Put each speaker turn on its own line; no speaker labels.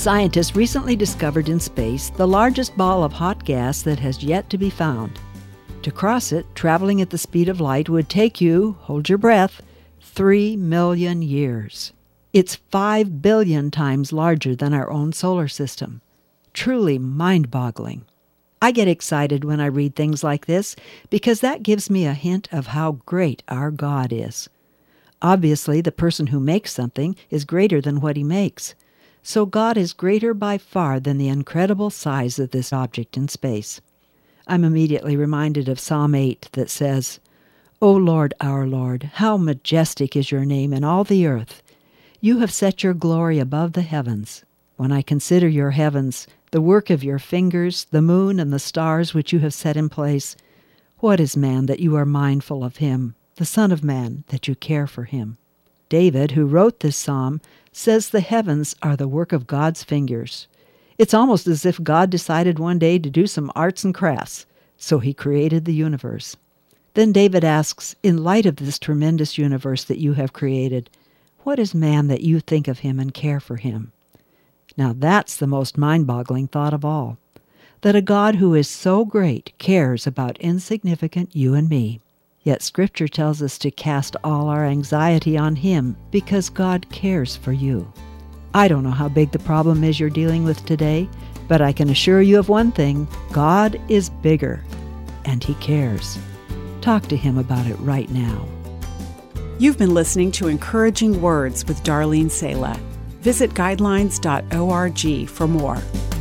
Scientists recently discovered in space the largest ball of hot gas that has yet to be found. To cross it, traveling at the speed of light would take you, hold your breath, 3 million years. It's 5 billion times larger than our own solar system. Truly mind-boggling. I get excited when I read things like this because that gives me a hint of how great our God is. Obviously, the person who makes something is greater than what he makes. So God is greater by far than the incredible size of this object in space. I'm immediately reminded of Psalm 8 that says, "O Lord, our Lord, how majestic is your name in all the earth. You have set your glory above the heavens. When I consider your heavens, the work of your fingers, the moon and the stars which you have set in place, what is man that you are mindful of him, the Son of Man that you care for him?" David, who wrote this psalm, says the heavens are the work of God's fingers. It's almost as if God decided one day to do some arts and crafts, so he created the universe. Then David asks, in light of this tremendous universe that you have created, what is man that you think of him and care for him? Now that's the most mind-boggling thought of all, that a God who is so great cares about insignificant you and me. Yet Scripture tells us to cast all our anxiety on him because God cares for you. I don't know how big the problem is you're dealing with today, but I can assure you of one thing: God is bigger, and he cares. Talk to him about it right now.
You've been listening to Encouraging Words with Darlene Sala. Visit guidelines.org for more.